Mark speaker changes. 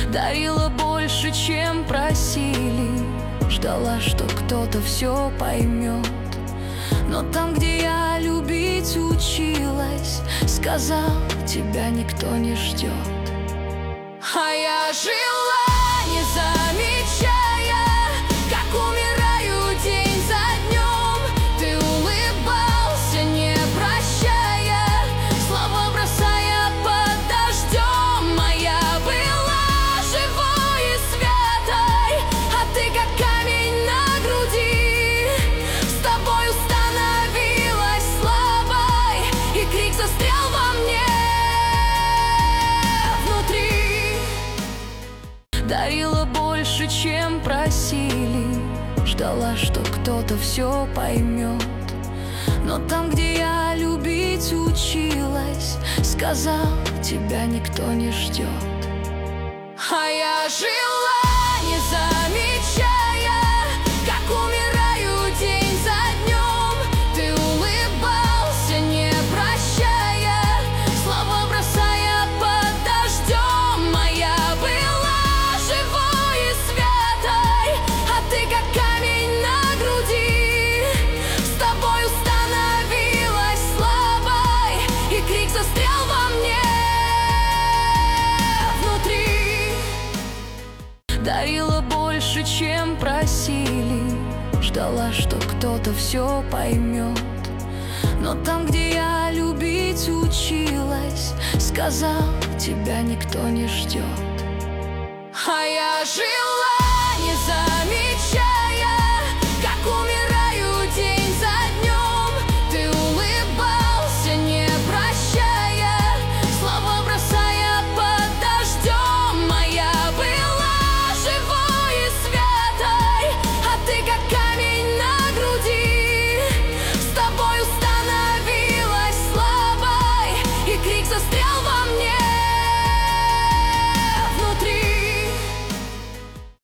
Speaker 1: Дарила больше, чем просили, ждала, что кто-то все поймет. Но там, где я любить училась, сказал, тебя никто не ждет. А я жила, не замечая, как умираю день за днем. Ты улыбался, не прощая, слова бросая под дождем. Моя была живой и святой, а ты как камень на груди. С тобою становилась слабой, и крик застрял во мне внутри. Дарила больше, чем просили, ждала, что кто-то все поймет. Но там, где я любить училась, сказал, тебя никто не ждет. А я жила, не замечая, как умираю день за днем. Ты улыбался, не прощая, слова бросая под дождем. Моя была живой и святой, а ты как камень на груди. С тобою становилась слабой, и крик застрял во мне внутри. Дарила больше, чем просили, ждала, что кто-то все поймет. Но там, где я любить училась, сказал, тебя никто не ждет. А я жила.